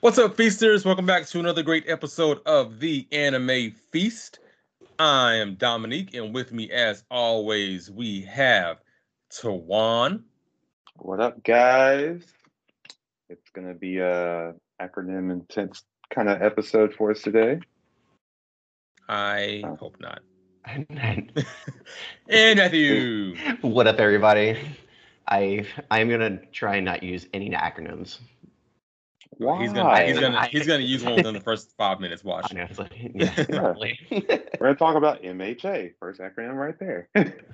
What's up, feasters? Welcome back to another great episode of the Anime Feast. I am Dominique, and with me, as always, we have Tawan. What up, guys? It's gonna be a acronym intense kind of episode for us today. I hope not. And Matthew. What up, everybody? I'm gonna try and not use any acronyms. Why? He's gonna use one within the first 5 minutes. Watch. I know, it's like, yeah, probably. We're gonna talk about MHA, first acronym right there.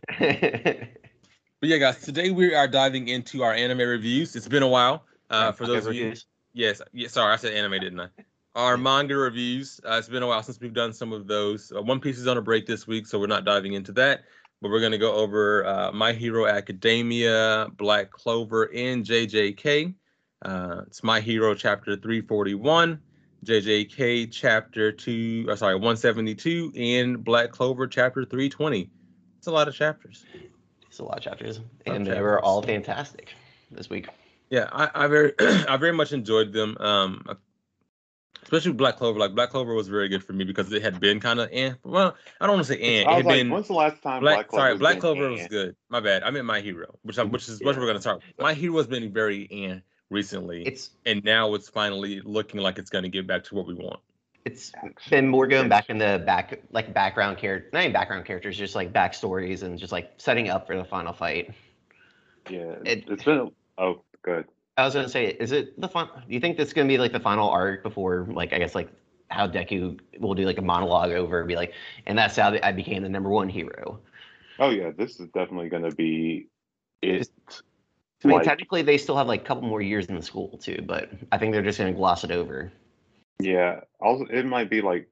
But yeah, guys, today we are diving into our anime reviews. It's been a while. For those of you, yes, sorry, I said anime, didn't I? Our manga reviews. It's been a while since we've done some of those. One Piece is on a break this week, so we're not diving into that. But we're gonna go over My Hero Academia, Black Clover, and JJK. It's My Hero chapter 341, JJK chapter 172, and Black Clover chapter 320. It's a lot of chapters. It's a lot of chapters, and they were all fantastic this week. Yeah, I very much enjoyed them. Especially Black Clover. Like Black Clover was very good for me because it had been kind of well, I don't want to say When's the last time Black Clover was good. My bad. I meant My Hero, which is what we're gonna start. My Hero has been very recently, and now it's finally looking like it's gonna get back to what we want. It's been more going back in the background character, not even background characters, just like backstories and just like setting up for the final fight. Yeah, it's been. Oh, good. I was gonna say, is it the fun? Do you think this is gonna be like the final arc before, like, I guess, like how Deku will do like a monologue over and be like, and that's how I became the #1 hero. Oh yeah, this is definitely gonna be it. I mean, technically, they still have like a couple more years in the school too, but I think they're just gonna gloss it over. Yeah. Also, it might be like,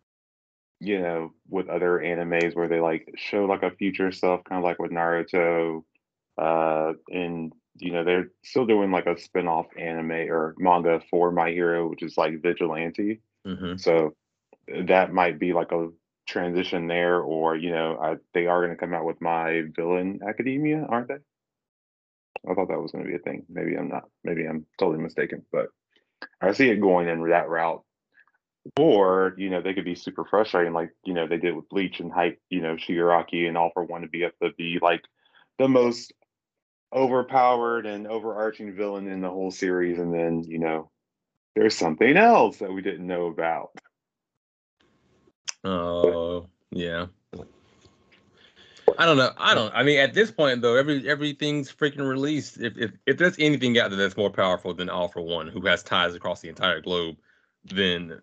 with other animes where they like show like a future stuff, kind of like with Naruto, and they're still doing like a spin-off anime or manga for My Hero, which is like Vigilante. Mm-hmm. So that might be like a transition there, or they are going to come out with My Villain Academia, aren't they? I thought that was going to be a thing. Maybe I'm not. Maybe I'm totally mistaken, but I see it going in that route. Or, they could be super frustrating, like, they did with Bleach and hype, Shigaraki and All for One to be like the most overpowered and overarching villain in the whole series, and then there's something else that we didn't know about. Oh yeah, I don't know. I mean, at this point though, everything's freaking released. If there's anything out there that's more powerful than All for One, who has ties across the entire globe, then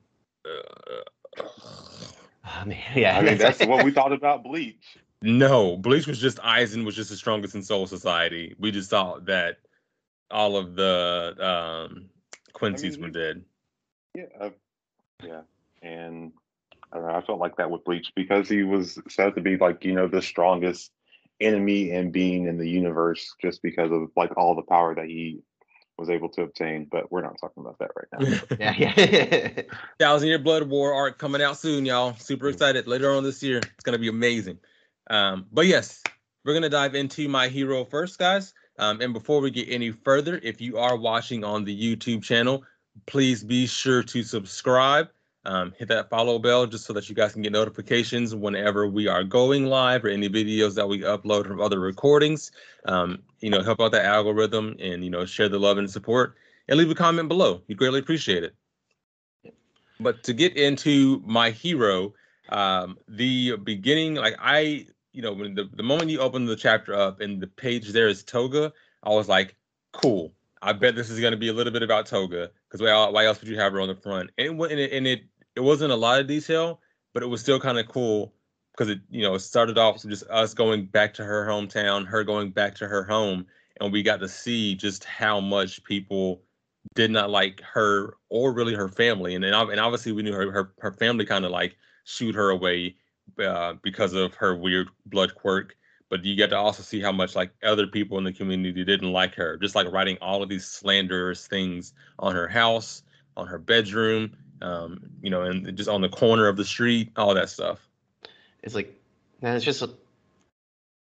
I mean, that's what we thought about Bleach. No, Bleach was just Aizen was just the strongest in Soul Society. We just thought that all of the Quincy's were dead. Yeah, and I don't know, I felt like that with Bleach because he was said to be like the strongest enemy and being in the universe just because of like all the power that he was able to obtain. But we're not talking about that right now. Yeah. 1,000-Year Blood War arc coming out soon, y'all. Super excited. Later on this year, it's gonna be amazing. But yes, we're going to dive into My Hero first, guys. And before we get any further, if you are watching on the YouTube channel, please be sure to subscribe. Hit that follow bell just so that you guys can get notifications whenever we are going live or any videos that we upload from other recordings. Help out the algorithm and, share the love and support and leave a comment below. We greatly appreciate it. But to get into My Hero, the beginning, like when the moment you open the chapter up and the page there is Toga, I was like, cool. I bet this is going to be a little bit about Toga because why else would you have her on the front? And it wasn't a lot of detail, but it was still kind of cool because it started off with just us going back to her hometown, her going back to her home, and we got to see just how much people did not like her or really her family, and obviously we knew her family kind of like shooed her away because of her weird blood quirk. But you get to also see how much like other people in the community didn't like her, just like writing all of these slanderous things on her house, on her bedroom, and just on the corner of the street, all that stuff. It's like, man, it's just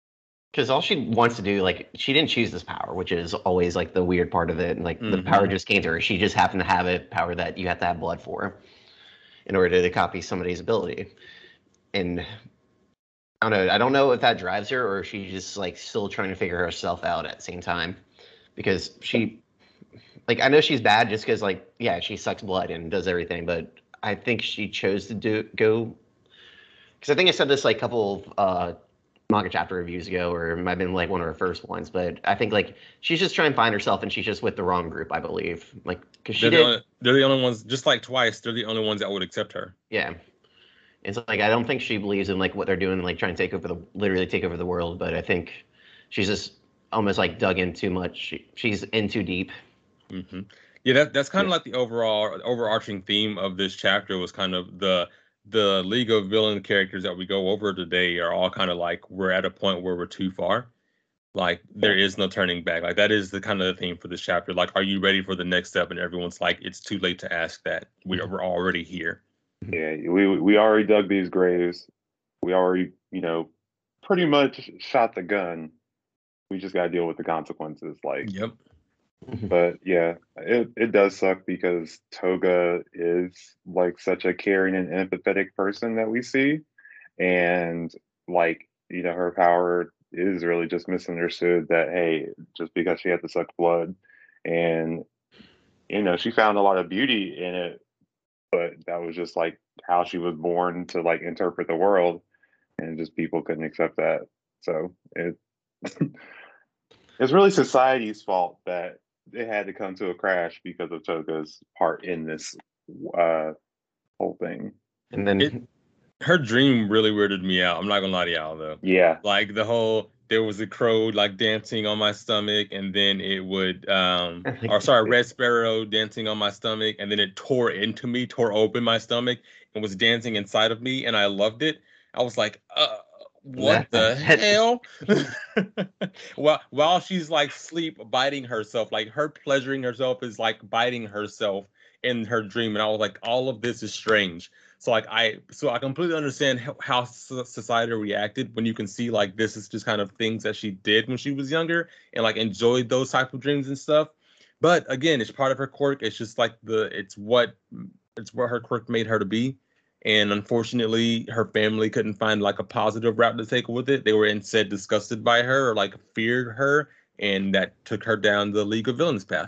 Because all she wants to do, like, she didn't choose this power, which is always like the weird part of it. And like the power just came to her. She just happened to have a power that you have to have blood for in order to copy somebody's ability. And I don't know. I don't know if that drives her or if she's just like still trying to figure herself out at the same time. Because she, like, I know she's bad just because, like, yeah, she sucks blood and does everything, but I think she chose to go. Because I think I said this like a couple of manga chapter reviews ago, or it might have been like one of her first ones, but I think like she's just trying to find herself and she's just with the wrong group, I believe. Like, because she they're the only ones, just like Twice, they're the only ones that would accept her. Yeah. It's like, I don't think she believes in like what they're doing, like trying to literally take over the world, but I think she's just almost like dug in too much. She's in too deep. Mm-hmm. Yeah, that's kind of like the overarching theme of this chapter was kind of the League of Villain characters that we go over today are all kind of like we're at a point where we're too far. Like there is no turning back. Like that is the kind of the theme for this chapter. Like, are you ready for the next step? And everyone's like, it's too late to ask that. We're already here. Yeah, we already dug these graves. We already, pretty much shot the gun. We just got to deal with the consequences. Like, yep. But yeah, it does suck because Toga is like such a caring and empathetic person that we see, and like her power is really just misunderstood. That hey, just because she had to suck blood, and she found a lot of beauty in it, but that was just like how she was born to like interpret the world, and just people couldn't accept that. So it's really society's fault that it had to come to a crash because of Toga's part in this whole thing. And then her dream really weirded me out. I'm not gonna lie to y'all though. Yeah. Like there was a crow like dancing on my stomach, and then it would Red Sparrow dancing on my stomach, and then it tore open my stomach and was dancing inside of me, and I loved it. I was like, what the hell? While she's like sleep biting herself, like her pleasuring herself is like biting herself in her dream, and I was like, all of this is strange. So like I completely understand how society reacted when you can see like this is just kind of things that she did when she was younger and like enjoyed those type of dreams and stuff. But again, it's part of her quirk. It's just like it's what her quirk made her to be. And unfortunately, her family couldn't find like a positive route to take with it. They were instead disgusted by her or like feared her, and that took her down the League of Villains path.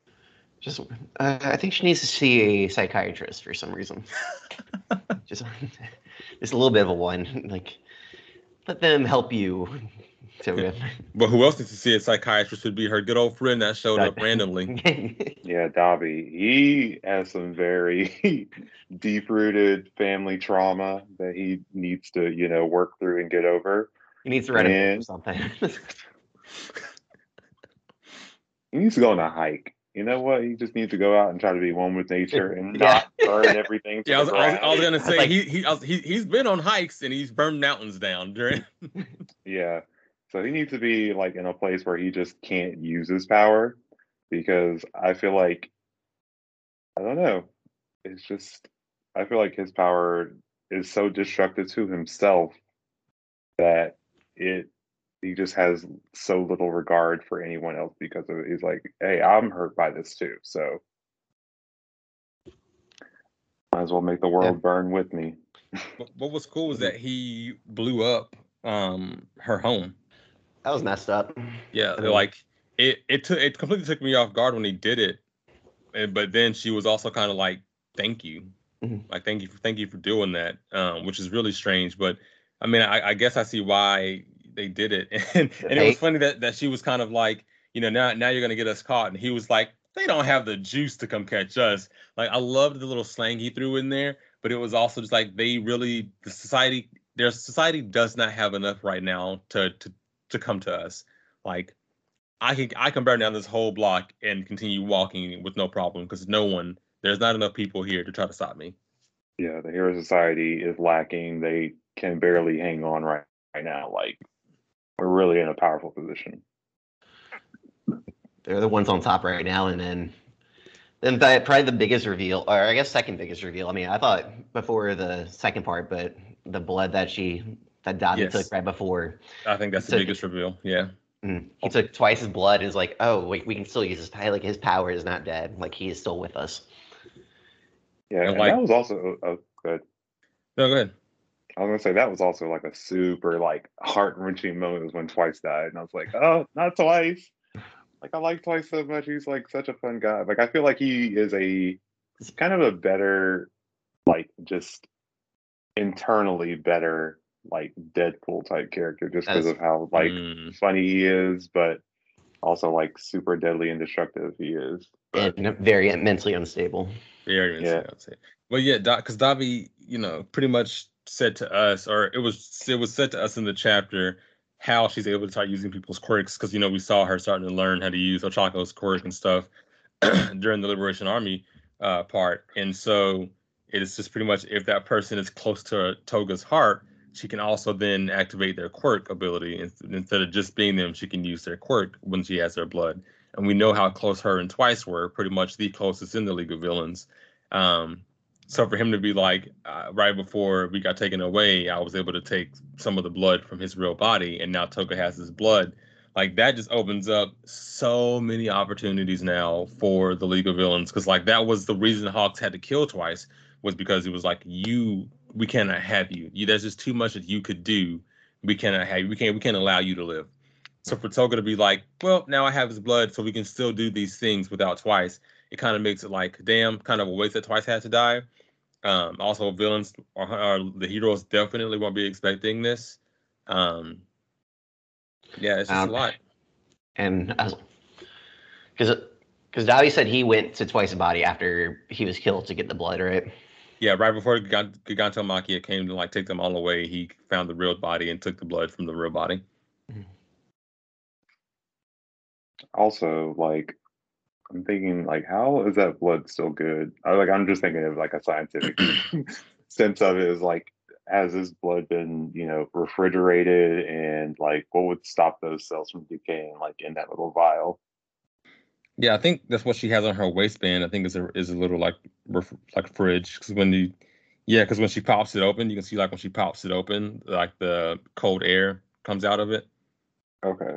I think she needs to see a psychiatrist for some reason. just a little bit of a one. Like, let them help you. But who else needs to see a psychiatrist would be her good old friend that showed up randomly. Yeah, Dabi. He has some very deep-rooted family trauma that he needs to, work through and get over. He needs to write a book or something. He needs to go on a hike. You know what? He just needs to go out and try to be one with nature and not burn everything. I was gonna say like, he's been on hikes and he's burned mountains down during. Yeah, so he needs to be like in a place where he just can't use his power, because I feel like I don't know. It's just I feel like his power is so destructive to himself that he just has so little regard for anyone else because of it. He's like, hey, I'm hurt by this too, so might as well make the world burn with me. What was cool was that he blew up her home. That was messed up. Yeah, like it completely took me off guard when he did it, but then she was also kind of like, thank you, like thank you for doing that, which is really strange. But I mean, I guess I see why they did it, and it was funny that she was kind of like, now you're gonna get us caught, and he was like, they don't have the juice to come catch us. Like I loved the little slang he threw in there, but it was also just like their society does not have enough right now to come to us. Like I can burn down this whole block and continue walking with no problem because there's not enough people here to try to stop me. Yeah, the Hero Society is lacking. They can barely hang on right now. Like we're really in a powerful position. They're the ones on top right now, and then probably the biggest reveal, or I guess second biggest reveal. I mean, I thought before the second part, but the blood that she that Dabi Yes. took right before. I think that's the biggest reveal. Yeah. He took twice his blood. Is like, oh, wait, we can still use his power. Like his power is not dead. Like he is still with us. Yeah, And and that was also good. No, go ahead. I was gonna say that was also like a super like heart wrenching moment was when Twice died, and I was like, oh, not Twice. Like I like Twice so much. He's like such a fun guy. Like I feel like he is a kind of a better, like just internally better, like Deadpool type character, just because of how like funny he is, but also like super deadly and destructive he is. But, and very mentally unstable. Very mentally unstable. But yeah, because Dabi, pretty much said to us, or it was said to us in the chapter how she's able to start using people's quirks, because we saw her starting to learn how to use Ochako's quirk and stuff during the Liberation Army part. And so it is just pretty much if that person is close to Toga's heart, she can also then activate their quirk ability. Instead of just being them, she can use their quirk when she has their blood. And we know how close her and Twice were, pretty much the closest in the League of Villains. So for him to be like, right before we got taken away, I was able to take some of the blood from his real body, and now Toga has his blood. Like that just opens up so many opportunities now for the League of Villains, because like that was the reason Hawks had to kill Twice, was because it was like we cannot have you. There's just too much that you could do. We cannot have you. We can't allow you to live. So for Toga to be like, well, now I have his blood, so we can still do these things without Twice. It kind of makes it like, damn, kind of a waste that Twice had to die. Also, villains or the heroes definitely won't be expecting this. Yeah, it's just a lot. And because Dabi said he went to Twice's body after he was killed to get the blood, right? Yeah, right before Giganto Makia came to like take them all away, he found the real body and took the blood from the real body. Also, like, I'm thinking, like, how is that blood still good? I'm just thinking of like a scientific sense of it. Is like, has this blood been, refrigerated, and like, what would stop those cells from decaying, like in that little vial? Yeah, I think that's what she has on her waistband. I think is a little like fridge, because when she pops it open, you can see like when she pops it open, like the cold air comes out of it. Okay.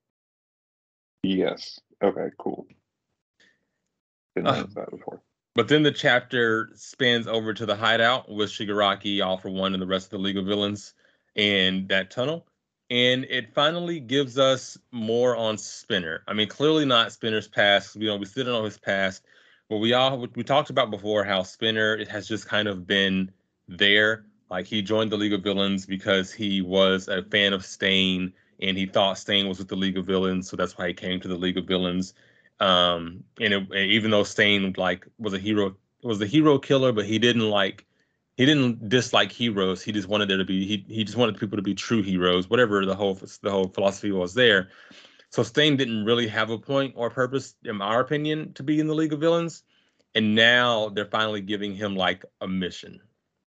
Yes. Okay. Cool. Didn't notice that before. But then the chapter spans over to the hideout with Shigaraki, All for One, and the rest of the League of Villains, and that tunnel. And it finally gives us more on Spinner. I mean, clearly not Spinner's past. We still don't know his past. But we talked about before how Spinner, it has just kind of been there. Like he joined the League of Villains because he was a fan of Stain, and he thought Stain was with the League of Villains, so that's why he came to the League of Villains. And even though Stain like was the hero killer, but he didn't dislike heroes. He just wanted he just wanted people to be true heroes, whatever the whole philosophy was there. So Stain didn't really have a point or purpose, in our opinion, to be in the League of Villains. And now they're finally giving him like a mission.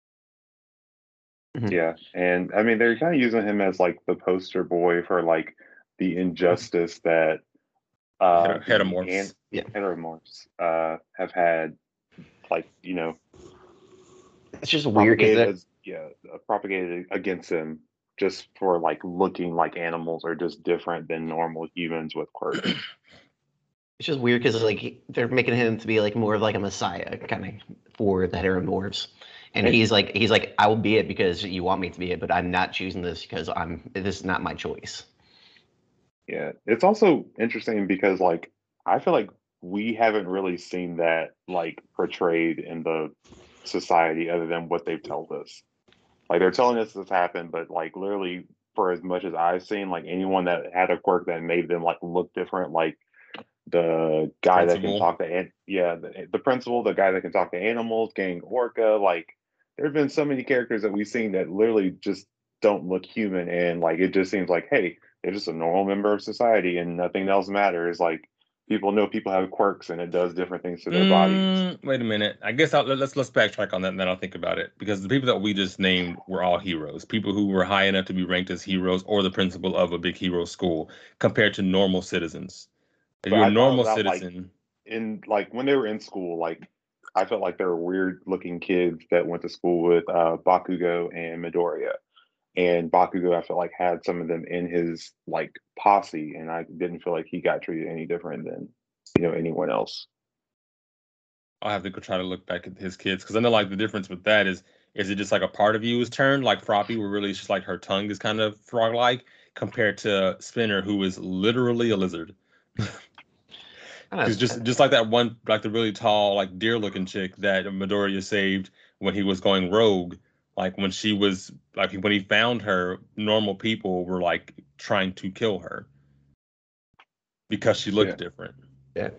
Yeah, and I mean they're kind of using him as like the poster boy for like the injustice that Heteromorphs have had, like it's just weird propagated against him just for like looking like animals or just different than normal humans with quirks. It's just weird because like they're making him to be like more of like a messiah kind of for the heteromorphs, and he's like I will be it because you want me to be it, but I'm not choosing this because this is not my choice. Yeah, it's also interesting because like I feel like we haven't really seen that like portrayed in the society other than what they've told us. Like they're telling us this happened, but like literally for as much as I've seen, like anyone that had a quirk that made them like look different, like the guy that can talk to the principal, the guy that can talk to animals, Gang Orca, like there have been so many characters that we've seen that literally just don't look human, and like it just seems like, hey, they're just a normal member of society and nothing else matters. Like people know people have quirks and it does different things to their bodies. Wait a minute. I guess let's backtrack on that and then I'll think about it, because the people that we just named were all heroes, people who were high enough to be ranked as heroes or the principal of a big hero school compared to normal citizens. If you're a normal citizen, like when they were in school, like I felt like there were weird looking kids that went to school with Bakugo and Midoriya. and Bakugo, I felt like had some of them in his like posse, and I didn't feel like he got treated any different than anyone else. I'll have to go try to look back at his kids because I know like the difference with that is it just like a part of you is turned like Froppy, where really it's just like her tongue is kind of frog-like compared to Spinner, who is literally a lizard. Because just like that one, like the really tall, like deer-looking chick that Midoriya saved when he was going rogue. Like when she was like when he found her, normal people were like trying to kill her because she looked different. Yeah.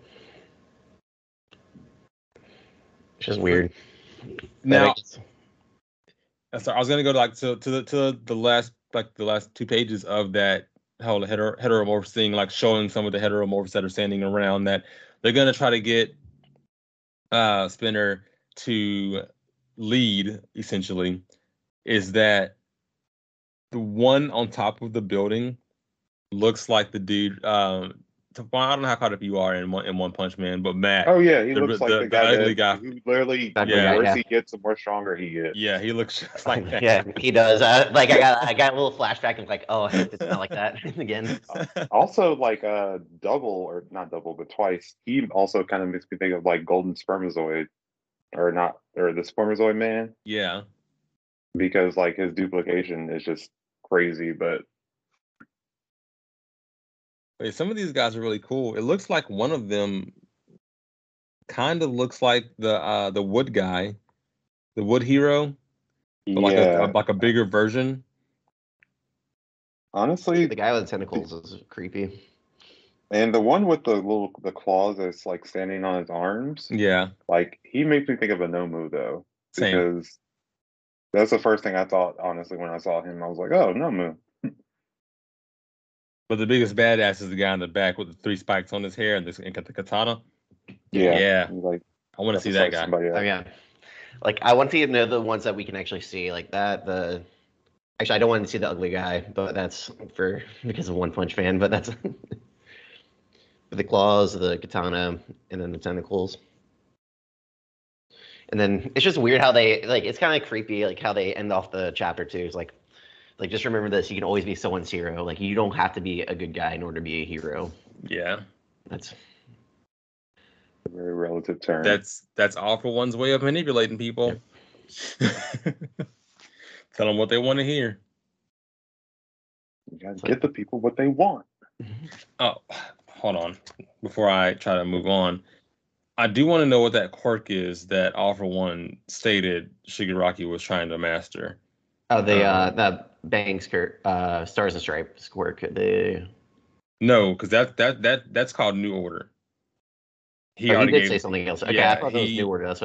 It's just weird. Now, sorry, I was gonna go to the last 2 pages of that whole heteromorph thing, like showing some of the heteromorphs that are standing around. That they're gonna try to get Spinner to lead. Essentially, is that the one on top of the building looks like the dude. I don't know how caught up you are in One Punch Man, but Matt. Oh yeah, he looks like the guy ugly guy who literally the worse he gets, the more stronger he gets. Yeah, he looks just like that. Yeah, he does. I got a little flashback of like, oh, I hope it's not like that again. Also, like double or not double, but twice. He also kind of makes me think of like Golden Spermazoid, or the Spermazoid Man. Yeah, because like his duplication is just crazy, but. Some of these guys are really cool. It looks like one of them kind of looks like the wood guy, the wood hero, but like a bigger version. Honestly, the guy with the tentacles is creepy. And the one with the claws that's like standing on his arms. Yeah. Like he makes me think of Nomu though. Same. Because that's the first thing I thought, honestly, when I saw him. I was like, oh, Nomu. But the biggest badass is the guy in the back with the 3 spikes on his hair and the katana. Yeah. Like, I want to see that guy. Oh yeah. Like I want to see the ones that we can actually see, like that. Actually, I don't want to see the ugly guy, but that's because of One Punch Man. But that's the claws, the katana, and then the tentacles. And then it's just weird how they it's kind of creepy, like how they end off the chapter too. It's like just remember this: you can always be someone's hero. Like you don't have to be a good guy in order to be a hero. Yeah. That's a very relative term. That's All For One's way of manipulating people. Yeah. Tell them what they want to hear. You gotta get the people what they want. Oh, hold on. Before I try to move on, I do want to know what that quirk is that All For One stated Shigaraki was trying to master. Oh, the Bangs Stars and Stripes quirk. No, because that's called New Order. He did say something else. Okay, yeah, I thought that was New Order. That's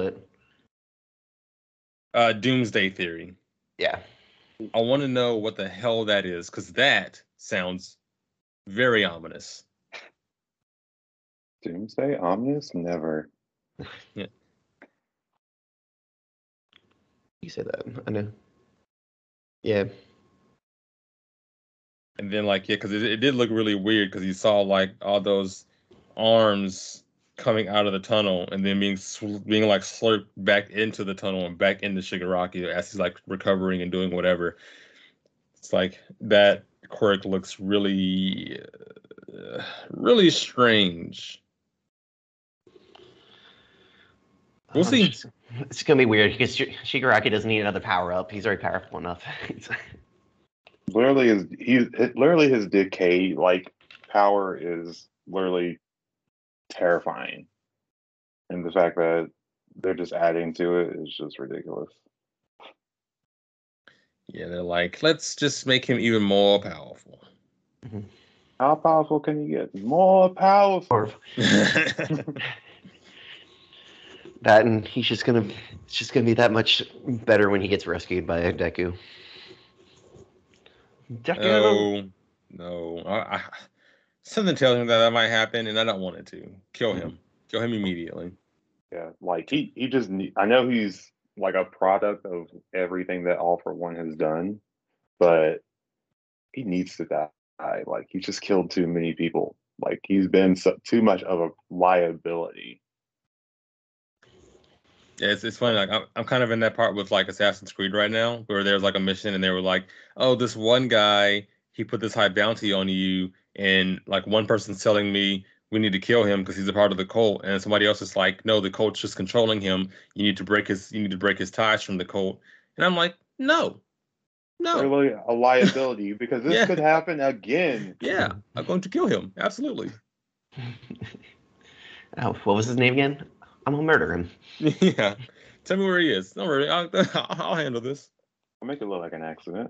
what. Doomsday Theory. Yeah. I want to know what the hell that is, because that sounds very ominous. Doomsday? Ominous? Never. Yeah. You say that. I know. Yeah. And then, because it did look really weird, because you saw, all those arms coming out of the tunnel and then being slurped back into the tunnel and back into Shigaraki as he's, recovering and doing whatever. It's like that quirk looks really, really strange. We'll see. It's going to be weird because Shigaraki doesn't need another power-up. He's already powerful enough. Literally his decay power is literally terrifying, and the fact that they're just adding to it is just ridiculous. Yeah, they're let's just make him even more powerful. Mm-hmm. How powerful can you get? More powerful. That, and it's just gonna be that much better when he gets rescued by Deku. No. Something tells me that might happen, and I don't want it to. Kill him. Kill him immediately. Yeah, he just I know he's a product of everything that All For One has done, but he needs to die. He's just killed too many people. He's been too much of a liability. Yeah, it's funny. Like I'm kind of in that part with like Assassin's Creed right now, where there's like a mission and they were like, "Oh, this one guy, he put this high bounty on you," and like one person's telling me we need to kill him because he's a part of the cult, and somebody else is like, "No, the cult's just controlling him. You need to break his ties from the cult." And I'm like, "No, no, Really a liability because this yeah, could happen again. yeah, I'm going to kill him. Absolutely." Oh, what was his name again? I'm gonna murder him. Yeah, tell me where he is. Don't worry, I'll handle this. I'll make it look like an accident.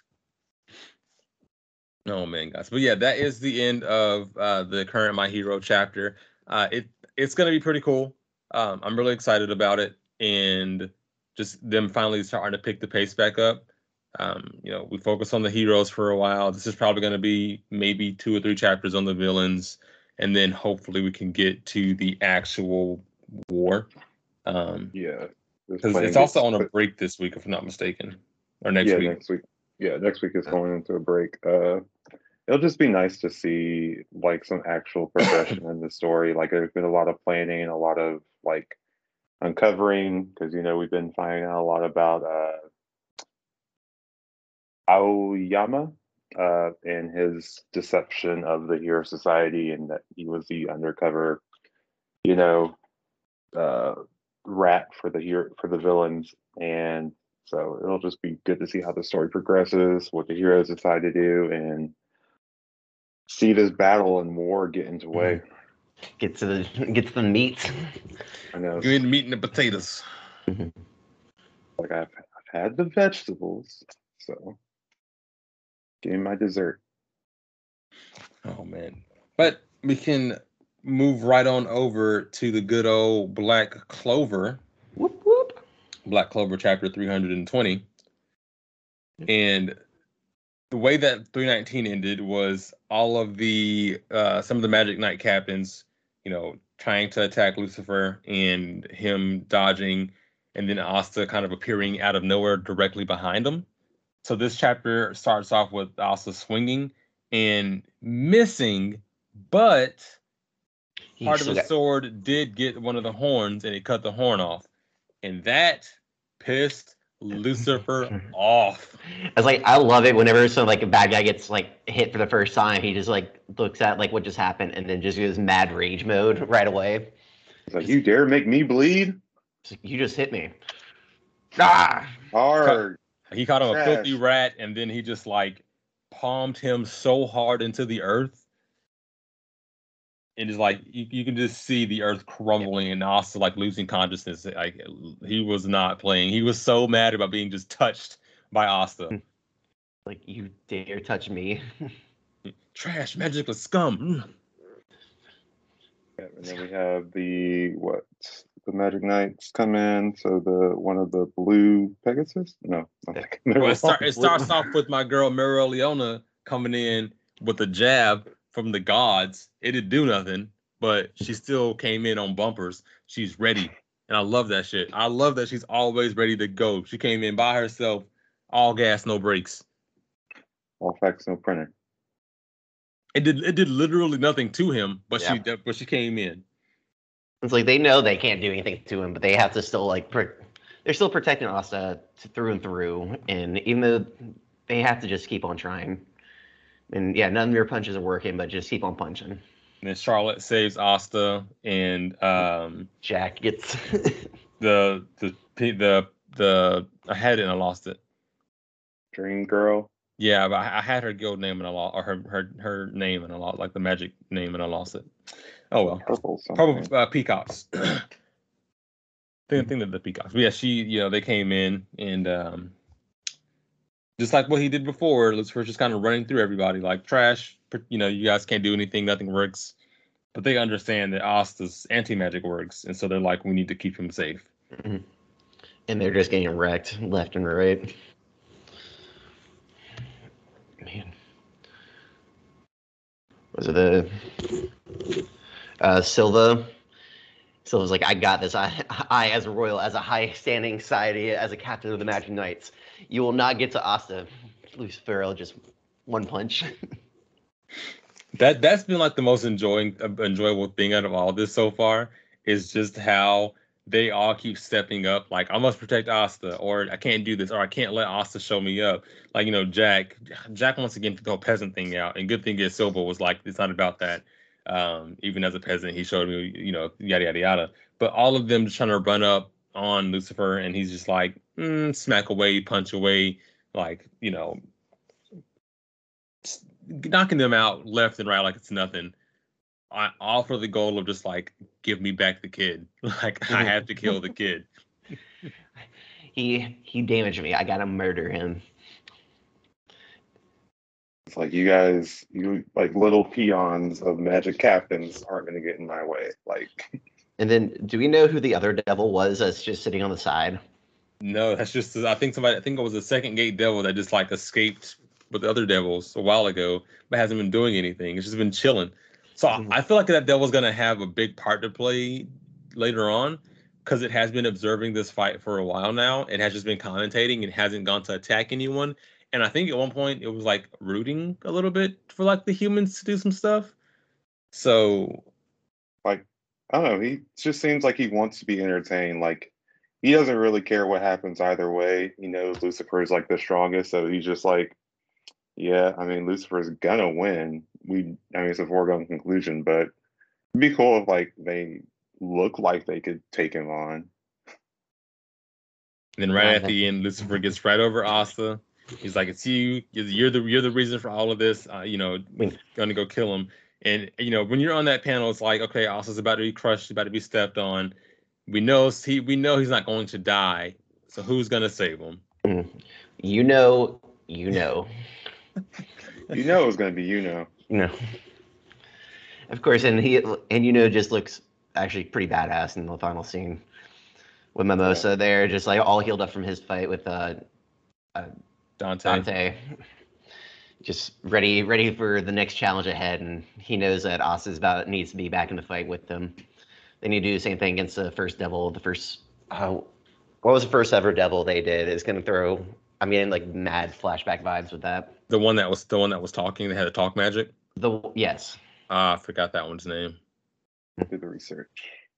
Oh man, guys. But yeah, that is the end of the current My Hero chapter. It's gonna be pretty cool. I'm really excited about it, and just them finally starting to pick the pace back up. We focused on the heroes for a while. This is probably gonna be maybe 2 or 3 chapters on the villains, and then hopefully we can get to the actual war. Yeah. Because it's also on a break this week, if I'm not mistaken, or next week. Next week. Yeah, next week is going into a break. It'll just be nice to see like some actual progression in the story. Like there's been a lot of planning and a lot of like uncovering because we've been finding out a lot about Aoyama and his deception of the Hero Society and that he was the undercover, rat for the villains. And so it'll just be good to see how the story progresses, what the heroes decide to do, and see this battle and war get into way. Get to the meat. I know. Give me the meat and the potatoes. Like I've had the vegetables, so give me my dessert. Oh man. But we can move right on over to the good old Black Clover. Whoop whoop. Black Clover chapter 320. And the way that 319 ended was all of the some of the Magic Knight captains, trying to attack Lucifer and him dodging, and then Asta kind of appearing out of nowhere directly behind him. So this chapter starts off with Asta swinging and missing, but part of his sword did get one of the horns and it cut the horn off. And that pissed Lucifer off. I love it whenever some like a bad guy gets like hit for the first time. He just like looks at like what just happened and then just goes mad rage mode right away. It's like, you dare make me bleed? Like, you just hit me. Ah! Hard. He caught him a filthy rat, and then he just like palmed him so hard into the earth. And it's like you can just see the earth crumbling and also like losing consciousness. Like he was not playing. He was so mad about being just touched by Asta. Like, you dare touch me. Trash, magical scum. Yeah, and then we have the Magic Knights come in. So one of the blue Pegasus? No. Well, it starts off with my girl Mereoleona coming in with a jab from the gods. It didn't do nothing, but she still came in on bumpers. She's ready. And I love that shit. I love that she's always ready to go. She came in by herself, all gas, no brakes. All facts, no printer. It did literally nothing to him, but she came in. It's like they know they can't do anything to him, but they have to still like they're still protecting Asta through and through, and even though they have to just keep on trying. And yeah, none of your punches are working, but just keep on punching. And then Charlotte saves Asta, and Jack gets the I had it and I lost it. Dream Girl. Yeah, but I had her guild name and I lost, or her name and I lost, like the magic name, and I lost it. Oh well. Purple peacocks. think that the peacocks. But yeah, they came in and just like what he did before, Lucifer's just kind of running through everybody like trash. You guys can't do anything, nothing works. But they understand that Asta's anti-magic works, and so they're like, we need to keep him safe. Mm-hmm. And they're just getting wrecked left and right. Man. Was it Silva? Silva's like, I got this. I as a royal, as a high-standing society, as a captain of the Magic Knights, you will not get to Asta. Lucifer just one punch. That's been like the most enjoyable thing out of all this so far is just how they all keep stepping up. Like, I must protect Asta, or I can't do this, or I can't let Asta show me up. Like, Jack wants to get the whole peasant thing out, and good thing is Silva was like, it's not about that. Even as a peasant, he showed me, yada yada yada. But all of them just trying to run up on Lucifer, and he's just like, smack away, punch away, like, knocking them out left and right like it's nothing. All for the goal of just like, give me back the kid. Like, I have to kill the kid. He damaged me. I gotta murder him. It's like, you like little peons of magic captains aren't going to get in my way. Like, and then, do we know who the other devil was that's just sitting on the side? No, that's just, I think it was a second gate devil that just like escaped with the other devils a while ago, but hasn't been doing anything. It's just been chilling. So I feel like that devil's going to have a big part to play later on, because it has been observing this fight for a while now. It has just been commentating. It hasn't gone to attack anyone. And I think at one point it was like rooting a little bit for like the humans to do some stuff. So, like, I don't know. He just seems like he wants to be entertained. Like, he doesn't really care what happens either way. He knows Lucifer is like the strongest, so he's just like, yeah, I mean, Lucifer's gonna win. It's a foregone conclusion, but it'd be cool if like they look like they could take him on. And then right at the end, Lucifer gets right over Asta. He's like, "It's you. You're the reason for all of this. Gonna go kill him." And when you're on that panel, it's like, okay, Asta's about to be crushed, about to be stepped on. We know he's not going to die. So who's gonna save him? You know. You know it was going to be No. Of course, and just looks actually pretty badass in the final scene with Mimosa there, just like all healed up from his fight with Dante. Just ready for the next challenge ahead, and he knows that Asta's needs to be back in the fight with them. They need to do the same thing against the first devil. What was the first ever devil they did? It's going to throw, like mad flashback vibes with that. The one that was talking, they had the talk magic? Yes. I forgot that one's name. Do the research.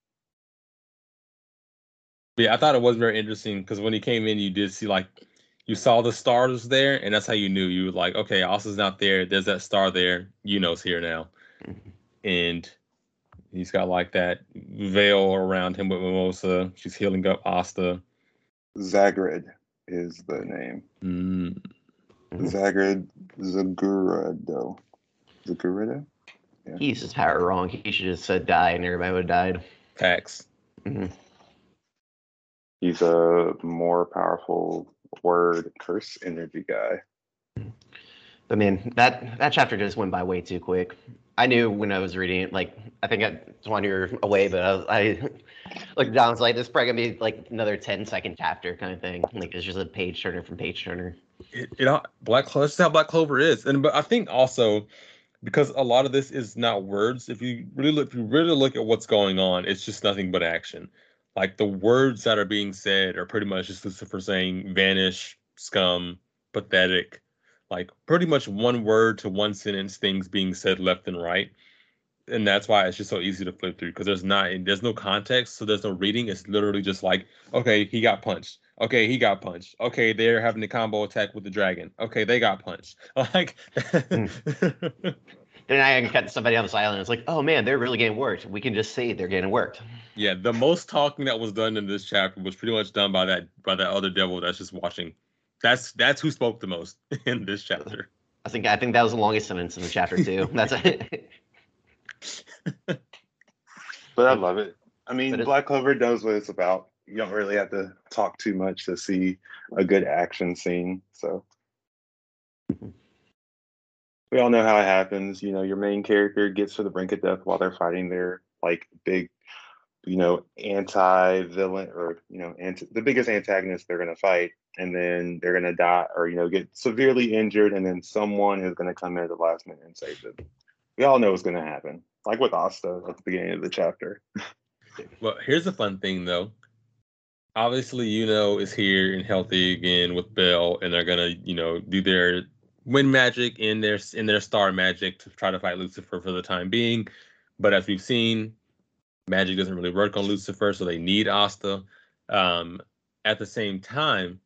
But yeah, I thought it was very interesting, because when he came in, you did see, like, you saw the stars there, and that's how you knew. You were like, okay, Asta's not there. There's that star there. It's here now. Mm-hmm. And he's got like that veil around him with Mimosa. She's healing up Asta. Zagrid is the name. Zagrid Zagurado. Yeah. He used his power wrong. He should have said die, and everybody would have died. Facts. Mm-hmm. He's a more powerful word curse energy guy. But man, that chapter just went by way too quick. I knew when I was reading it, like, I think it's one year away, but I looked down, it's like, this is probably gonna be like another 10-second chapter kind of thing. Like, it's just a page turner from page turner. Black Clover, that's how Black Clover is. But I think also, because a lot of this is not words, if you really look at what's going on, it's just nothing but action. Like, the words that are being said are pretty much just Lucifer saying vanish, scum, pathetic. Like, pretty much one word to one sentence things being said left and right. And that's why it's just so easy to flip through, because there's no context, so there's no reading. It's literally just like, okay, he got punched. Okay, he got punched. Okay, they're having a combo attack with the dragon. Okay, they got punched. Like, then I can cut somebody on this island. It's like, oh man, they're really getting worked. We can just say they're getting worked. Yeah, the most talking that was done in this chapter was pretty much done by that other devil that's just watching. That's who spoke the most in this chapter. I think that was the longest sentence in the chapter too. That's it. But I love it. Black Clover knows what it's about. You don't really have to talk too much to see a good action scene. So we all know how it happens. Your main character gets to the brink of death while they're fighting their like big, anti-villain, or the biggest antagonist they're going to fight, and then they're going to die or get severely injured, and then someone is going to come in at the last minute and save them. We all know what's going to happen, like with Asta at the beginning of the chapter. Well, here's the fun thing, though. Obviously, is here and healthy again with Belle, and they're gonna, do their wind magic in their star magic to try to fight Lucifer for the time being. But as we've seen, Magic doesn't really work on Lucifer, so they need Asta. At the same time,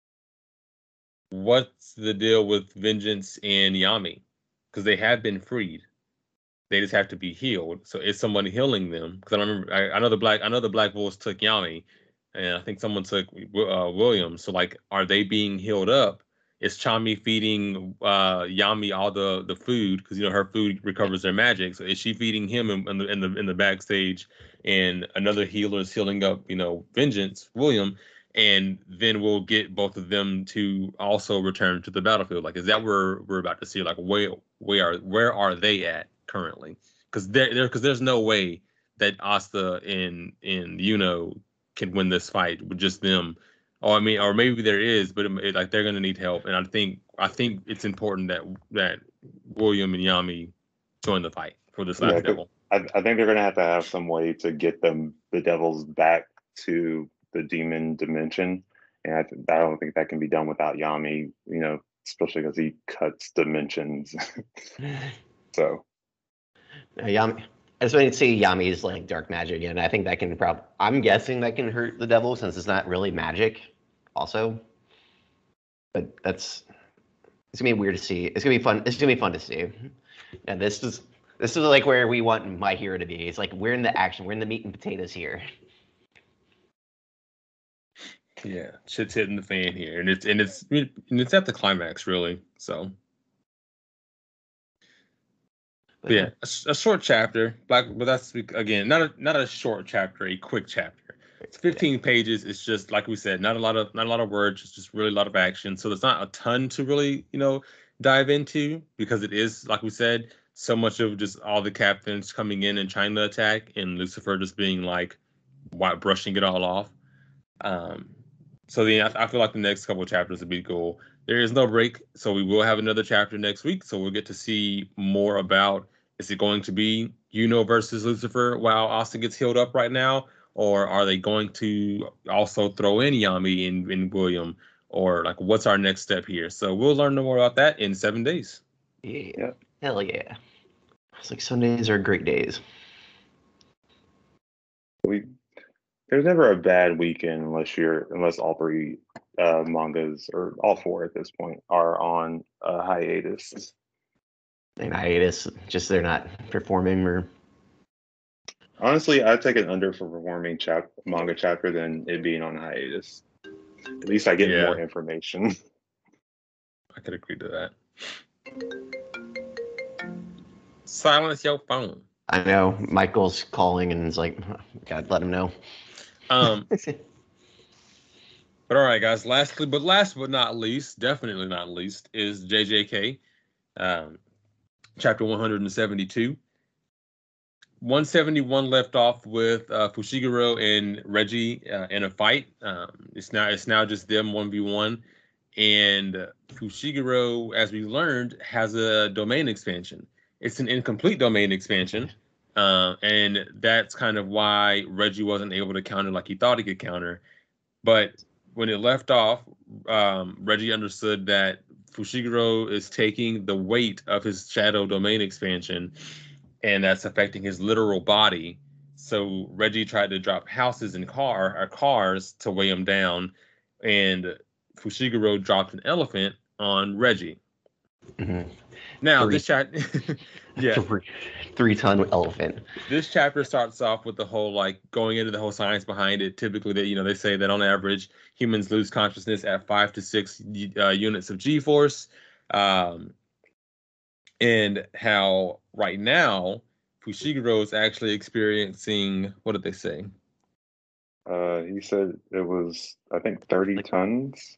what's the deal with Vengeance and Yami? Because they have been freed. They just have to be healed. So is someone healing them? Because I don't remember. I know the Black Bulls took Yami, and I think someone took William. So like, are they being healed up? Is Chami feeding Yami all the food? Because her food recovers their magic. So is she feeding him in the backstage? And another healer is healing up, Vengeance, William, and then we'll get both of them to also return to the battlefield. Like, is that where we're about to see? Like, where are they at currently? Because there's no way that Asta and Yuno can win this fight with just them. Or maybe there is, but like they're gonna need help. And I think it's important that William and Yami join the fight for this last devil. I think they're gonna have some way to get the devils back to the demon dimension, and I don't think that can be done without Yami. Especially because he cuts dimensions. So. Yami. I just want to say Yami is like dark magic, and I think that can I'm guessing that can hurt the devil since it's not really magic, also. But it's gonna be weird to see. It's gonna be fun. It's gonna be fun to see. And this is like where we want My Hero to be. It's like we're in the action. We're in the meat and potatoes here. Yeah, shit's hitting the fan here, and it's at the climax really. So. But yeah, a short chapter, but that's again not a short chapter, a quick chapter. It's 15 pages. It's just like we said, not a lot of words. It's just really a lot of action. So there's not a ton to really dive into because it is, like we said, so much of just all the captains coming in and trying to attack, and Lucifer just being like, brushing it all off. So then I feel like the next couple of chapters would be cool. There is no break, so we will have another chapter next week. So we'll get to see more about, is it going to be Yuno versus Lucifer while Asta gets healed up right now? Or are they going to also throw in Yami and William? Or like, what's our next step here? So we'll learn more about that in 7 days. Yeah. Hell yeah. It's like Sundays are great days. There's never a bad weekend unless all three mangas, or all four at this point, are on a hiatus. And hiatus, just they're not performing, or honestly, I'd take it under for performing manga chapter than it being on hiatus. At least I get more information. I could agree to that. Silence your phone. I know Michael's calling and it's like, God, let him know. But all right, guys. Last but not least, definitely not least, is JJK, chapter 172. 171 left off with Fushiguro and Reggie in a fight. It's now just them 1v1, and Fushiguro, as we learned, has a domain expansion. It's an incomplete domain expansion, and that's kind of why Reggie wasn't able to counter like he thought he could counter. But when it left off, Reggie understood that Fushiguro is taking the weight of his shadow domain expansion, and that's affecting his literal body. So Reggie tried to drop houses and cars to weigh him down, and Fushiguro dropped an elephant on Reggie. Mm-hmm. Now this chapter, 3-ton elephant. This chapter starts off with the whole going into the whole science behind it. Typically, they say that on average humans lose consciousness at 5 to 6 units of G-force, and how right now Fushiguro is actually experiencing, what did they say? He said it was, I think, 30 tons.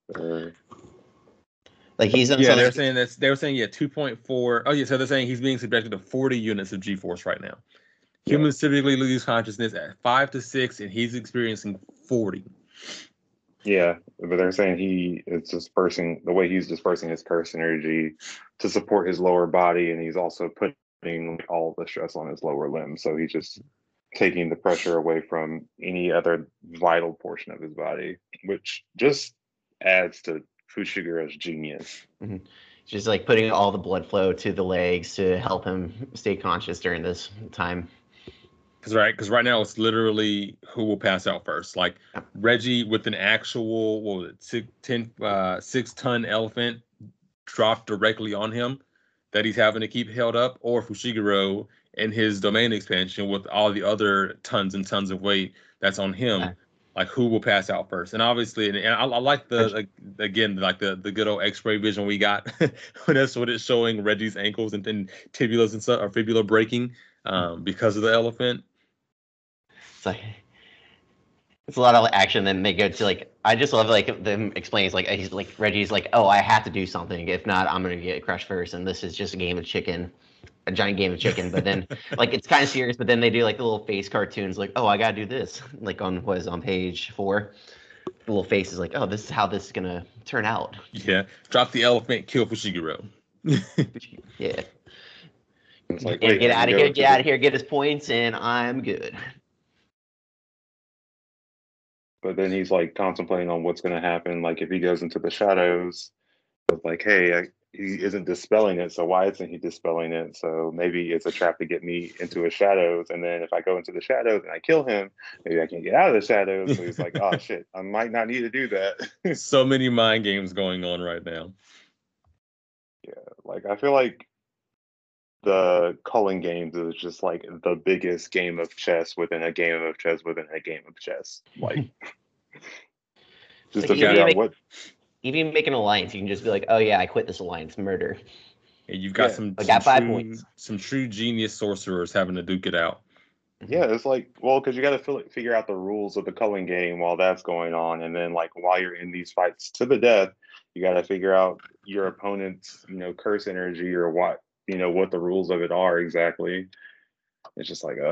Like he's on. Yeah, they were saying 2.4. Oh yeah, so they're saying he's being subjected to 40 units of G-force right now. Humans typically lose consciousness at 5 to 6, and he's experiencing 40. Yeah, but they're saying the way he's dispersing his curse energy to support his lower body, and he's also putting all the stress on his lower limbs. So he's just taking the pressure away from any other vital portion of his body, which just adds to Fushiguro's genius. Mm-hmm. Just like putting all the blood flow to the legs to help him stay conscious during this time. Because right now it's literally who will pass out first. Like Reggie with an actual, what was it, 6-ton elephant dropped directly on him that he's having to keep held up, or Fushiguro and his domain expansion with all the other tons and tons of weight that's on him. Yeah. Like who will pass out first? And obviously, and I like the again like the good old X-ray vision we got when it's showing Reggie's ankles and tibulas and stuff, or fibula breaking because of the elephant. It's like it's a lot of action. Then they go to like I just love like them explains like he's like Reggie's like, oh, I have to do something. If not, I'm gonna get crushed first. And this is just a game of chicken, a giant game of chicken. But then like it's kind of serious. But then they do like the little face cartoons like, oh, I gotta do this. Like on page 4, the little face is like, oh, this is how this is gonna turn out. Yeah, drop the elephant, kill Fushiguro. Yeah. It's like, And wait, get I out can of go here, to get out of here, get his points, and I'm good. But then he's like contemplating on what's going to happen. Like if he goes into the shadows, it's like, hey, he isn't dispelling it. So why isn't he dispelling it? So maybe it's a trap to get me into his shadows. And then if I go into the shadows and I kill him, maybe I can get out of the shadows. So he's like, oh shit, I might not need to do that. So many mind games going on right now. Yeah, like I feel like the Culling games is just like the biggest game of chess within a game of chess within a game of chess. Like just Like, to figure out what. Even make an alliance, you can just be like, oh yeah, I quit this alliance, murder. And you've got Yeah. I got 5 points. some true genius sorcerers having to duke it out. Yeah, it's like, well, because you got to figure out the rules of the Culling game while that's going on, and then like while you're in these fights to the death, you got to figure out your opponent's, curse energy or what the rules of it are exactly. It's just like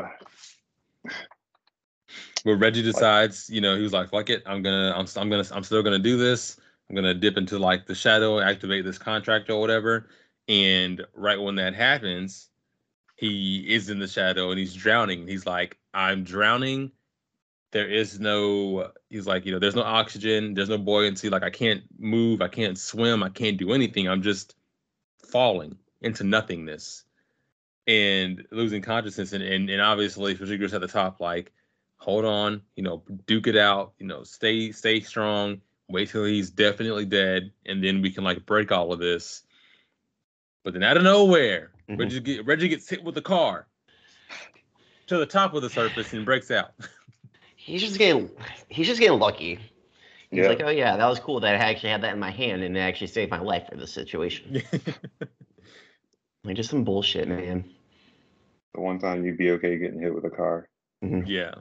But Reggie decides, he was like, "Fuck it, I'm still gonna do this. I'm gonna dip into like the shadow, activate this contract or whatever." And right when that happens, he is in the shadow and he's drowning. He's like, "I'm drowning. There is no." He's like, "There's no oxygen. There's no buoyancy. Like I can't move. I can't swim. I can't do anything. I'm just falling into nothingness and losing consciousness." And obviously, Fushiguro's at the top, like, hold on, duke it out, stay strong, wait till he's definitely dead, and then we can like break all of this. But then out of nowhere, Reggie gets hit with the car to the top of the surface and breaks out. He's just getting lucky. He's Yeah. like, oh yeah, that was cool that I actually had that in my hand and it actually saved my life for this situation. Like just some bullshit, man. the one time you'd be okay getting hit with a car. Yeah.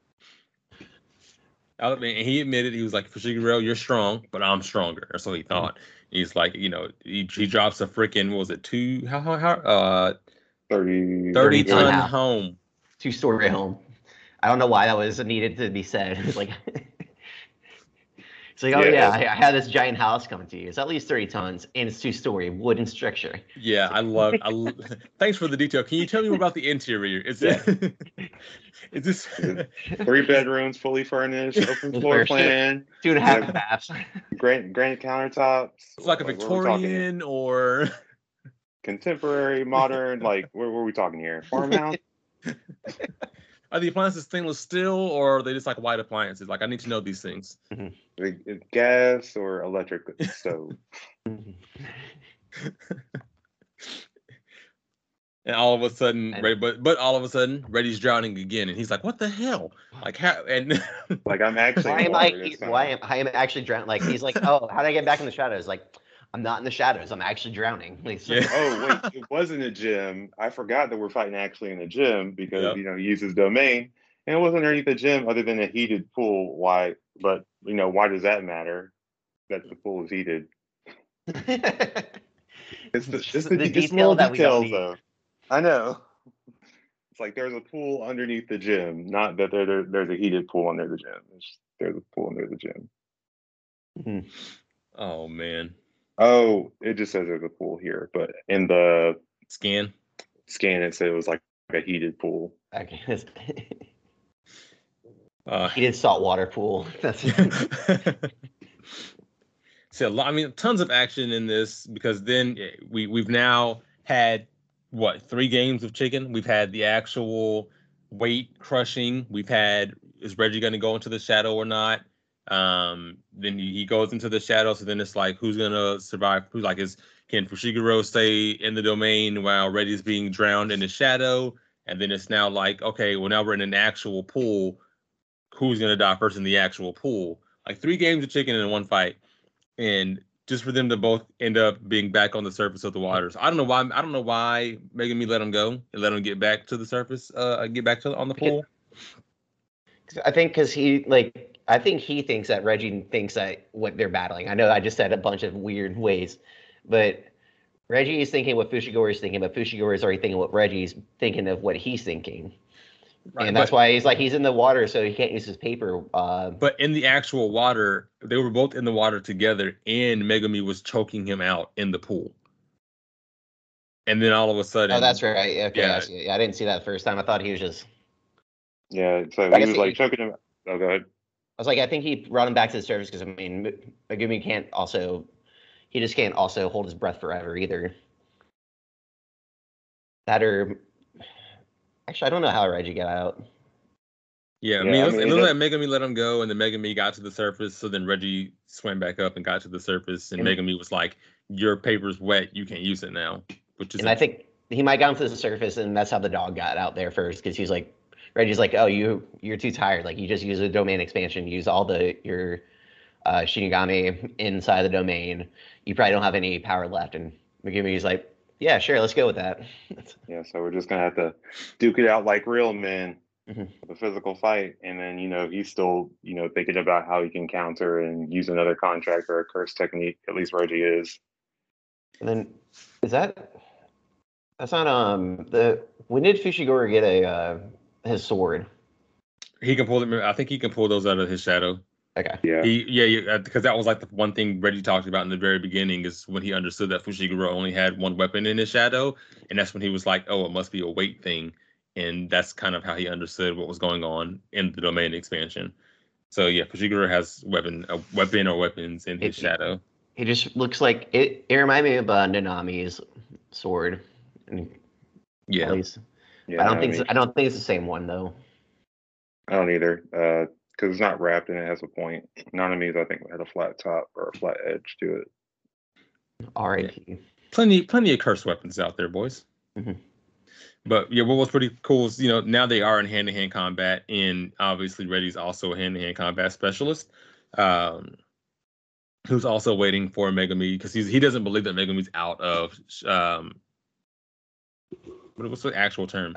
I mean, and he admitted, he was like, Fushiguro, you're strong, but I'm stronger. That's what he thought. He's like, he drops a freaking, what was it, 30 ton home. 2-story home. I don't know why that was needed to be said. It's like, it's like, oh yeah, I had this giant house coming to you. It's at least 30 tons, and it's 2-story wooden structure. Yeah, I love. Thanks for the detail. Can you tell me more about the interior? Is this 3 bedrooms, fully furnished, open floor plan, 2.5 baths, granite countertops? It's like a Victorian or contemporary, modern. Like, where were we talking here? Farmhouse? Are the appliances stainless steel, or are they just like white appliances? Like, I need to know these things. Gas or electric stove? And all of a sudden, but all of a sudden, Reddy's drowning again, and he's like, "What the hell?" Like, how? And like, I'm actually. I am actually drowning? Like, he's like, "Oh, how did I get back in the shadows?" Like, I'm not in the shadows. I'm actually drowning. Like, Oh wait, it wasn't a gym. I forgot that we're fighting actually in a gym because he uses domain, and it wasn't underneath the gym other than a heated pool. Why? But why does that matter? That the pool is heated. It's the detail that details, though. I know. It's like there's a pool underneath the gym, not that there's a heated pool under the gym. There's a pool under the gym. Oh man. Oh, it just says there's a pool here, but in the scan it said it was like a heated pool. Okay. Heated saltwater pool. That's So I mean, tons of action in this because then we've now had 3 games of chicken. We've had the actual weight crushing. We've had, is Reggie going to go into the shadow or not? Then he goes into the shadow. So then it's like, who's going to survive? Who's like, can Fushiguro stay in the domain while Reggie's being drowned in the shadow? And then it's now like, okay, well, now we're in an actual pool. Who's going to die first in the actual pool? Like 3 games of chicken in one fight. And just for them to both end up being back on the surface of the waters. I don't know why Megami let him go and let him get back to the surface, get back to on the pool. I think because I think he thinks that Reggie thinks that what they're battling. I know I just said a bunch of weird ways, but Reggie is thinking what Fushiguro is thinking, but Fushiguro is already thinking what Reggie's thinking of what he's thinking. Right, and that's why he's in the water, so he can't use his paper. But in the actual water, they were both in the water together, and Megami was choking him out in the pool. And then all of a sudden, oh, that's right. Okay, yeah. I see. I didn't see that the first time. I thought he was just. Yeah, so he was like choking him. Oh, go ahead. I was like, I think he brought him back to the surface because Megumi can't also. He just can't also hold his breath forever either. That or. Actually, I don't know how Reggie got out. Yeah, I mean, it looked like Megami let him go, and then Megami got to the surface. So then Reggie swam back up and got to the surface, and Megami was like, "Your paper's wet. You can't use it now." I think he might got to the surface, and that's how the dog got out there first, because he's like, Reggie's like, "Oh, you're too tired. Like you just use a domain expansion, use all your Shinigami inside the domain. You probably don't have any power left." And Megumi's like, yeah, sure, let's go with that. Yeah, so we're just gonna have to duke it out like real men, the physical fight, and then he's still thinking about how he can counter and use another contract or a curse technique. At least Reggie is. And then that's not when did Fushiguro get his sword? He can pull them. I think he can pull those out of his shadow. Okay. Yeah. Because that was like the one thing Reggie talked about in the very beginning is when he understood that Fushiguro only had one weapon in his shadow, and that's when he was like, "Oh, it must be a weight thing," and that's kind of how he understood what was going on in the domain expansion. So yeah, Fushiguro has a weapon or weapons in his shadow. It just looks like it. It reminded me of Nanami's sword. Yeah. At least. Yeah. I don't think it's the same one though. I don't either. Because it's not wrapped and it has a point. Nanami's, I think, had a flat top or a flat edge to it. R.I.P. Yeah. Plenty of curse weapons out there, boys. But yeah, what was pretty cool is now they are in hand-to-hand combat, and obviously Reggie's also a hand-to-hand combat specialist, who's also waiting for Megami because he doesn't believe that Megami's out of what's the actual term?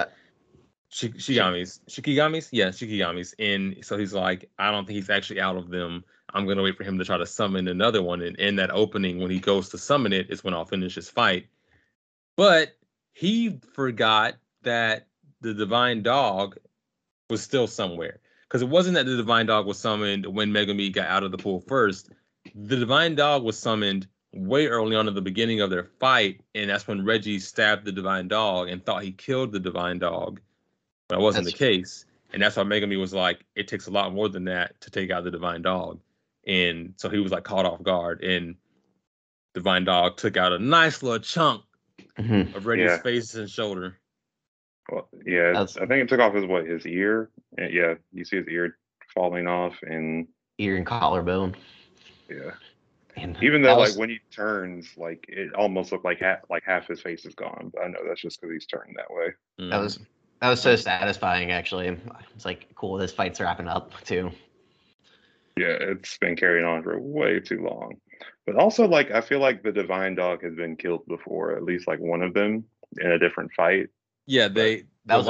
Shikigamis? Yeah, Shikigamis. And so he's like, I don't think he's actually out of them. I'm going to wait for him to try to summon another one. And in that opening, when he goes to summon it, is when I'll finish his fight. But he forgot that the Divine Dog was still somewhere. Because it wasn't that the Divine Dog was summoned when Megami got out of the pool first. The Divine Dog was summoned way early on in the beginning of their fight. And that's when Reggie stabbed the Divine Dog and thought he killed the Divine Dog. But that wasn't the case. And that's why Megami was like, it takes a lot more than that to take out the Divine Dog. And so he was like caught off guard. And Divine Dog took out a nice little chunk of Reggie's face and shoulder. Well, yeah, I think it took off his ear. And yeah, you see his ear falling off and ear and collarbone. Yeah. And even though when he turns, like it almost looked like half his face is gone. But I know that's just because he's turning that way. That was so satisfying, actually. It's like, cool, this fight's wrapping up, too. Yeah, it's been carrying on for way too long. But also, I feel like the Divine Dog has been killed before, at least, one of them in a different fight. Yeah, they had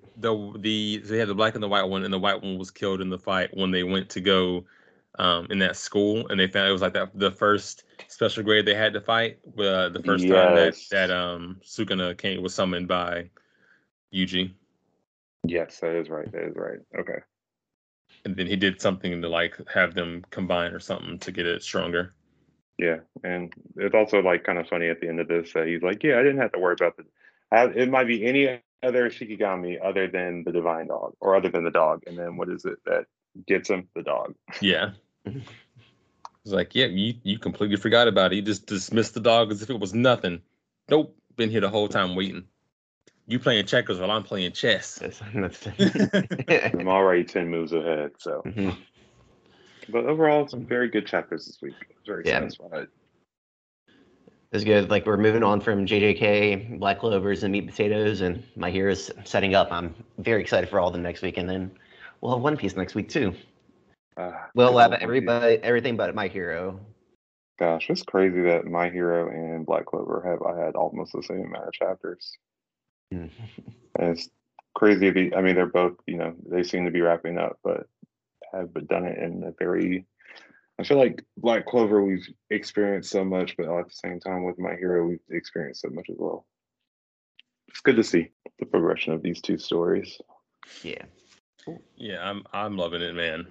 the black and the white one, and the white one was killed in the fight when they went to go in that school, and they found it was the first special grade they had to fight. The first time that Sukuna was summoned by Yuji. Yes, that is right. Okay. And then he did something to have them combine or something to get it stronger. Yeah, and it's also kind of funny at the end of this that he's like, yeah, I didn't have to worry about it might be any other Shikigami other than the Divine Dog or other than the dog. And then what is it that gets him? The dog. Yeah. It's like, yeah, you completely forgot about it. You just dismissed the dog as if it was nothing. Nope. Been here the whole time waiting. You playing checkers while I'm playing chess. I'm already 10 moves ahead. So, but overall, some very good chapters this week. Very satisfied. It's good. Like, we're moving on from JJK, Black Clovers, and Meat Potatoes, and My Hero's setting up. I'm very excited for all of them next week, and then we'll have One Piece next week too. We'll have everything but My Hero. Gosh, it's crazy that My Hero and Black Clover I had almost the same amount of chapters. And it's crazy. They're both, they seem to be wrapping up, but have done it in a very. I feel like Black Clover, we've experienced so much, but at the same time with My Hero, we've experienced so much as well. It's good to see the progression of these two stories. Yeah. Yeah, I'm loving it, man.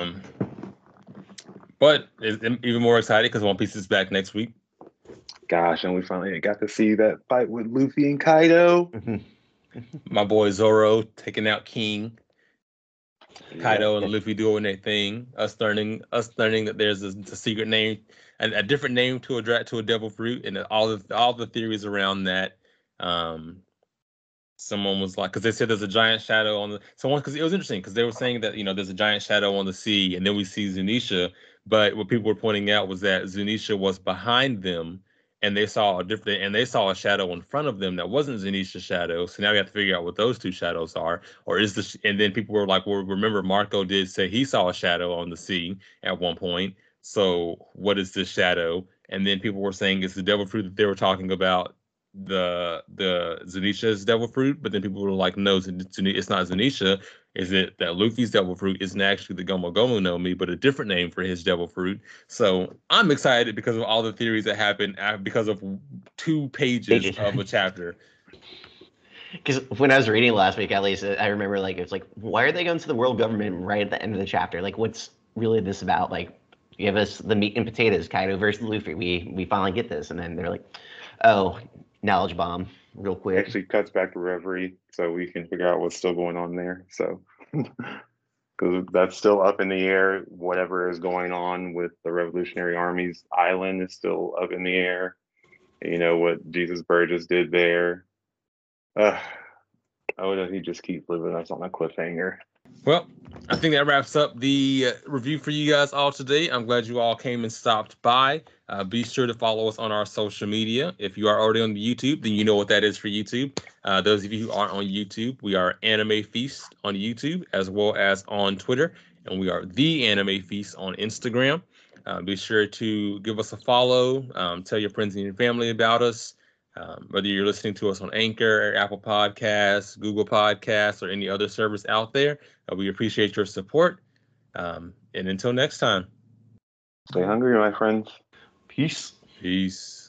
But I'm even more excited because One Piece is back next week. Gosh, and we finally got to see that fight with Luffy and Kaido. My boy Zoro taking out King. Kaido and Luffy doing their thing. Us learning that there's a secret name and a different name to a devil fruit, and all the theories around that. Someone was like, because they said there's a giant shadow on because it was interesting because they were saying that there's a giant shadow on the sea, and then we see Zunisha. But what people were pointing out was that Zunisha was behind them, and they saw a shadow in front of them that wasn't Zunisha's shadow. So now we have to figure out what those two shadows are, or is and then people were like, well, remember Marco did say he saw a shadow on the sea at one point. So what is this shadow? And then people were saying it's the devil fruit that they were talking about. The Zunisha's devil fruit, but then people were like, no, it's not Zunisha. Is it that Luffy's devil fruit isn't actually the Gomu Gomu no Mi, but a different name for his devil fruit? So I'm excited because of all the theories that happened because of 2 pages of a chapter. Because when I was reading last week, at least, I remember it's like, why are they going to the world government right at the end of the chapter? Like, what's really this about? Like, give us the meat and potatoes, Kaido versus Luffy. We finally get this, and then they're like, oh. Knowledge bomb, real quick. Actually cuts back to Reverie, so we can figure out what's still going on there. So, because that's still up in the air. Whatever is going on with the Revolutionary Army's island is still up in the air. What Jesus Burgess did there. He just keeps living us on a cliffhanger. Well, I think that wraps up the review for you guys all today. I'm glad you all came and stopped by. Be sure to follow us on our social media. If you are already on the YouTube, then you know what that is for YouTube. Those of you who aren't on YouTube, we are Anime Feast on YouTube as well as on Twitter. And we are The Anime Feast on Instagram. Be sure to give us a follow. Tell your friends and your family about us. Whether you're listening to us on Anchor, or Apple Podcasts, Google Podcasts, or any other service out there, we appreciate your support. And until next time. Stay hungry, my friends. Peace. Peace.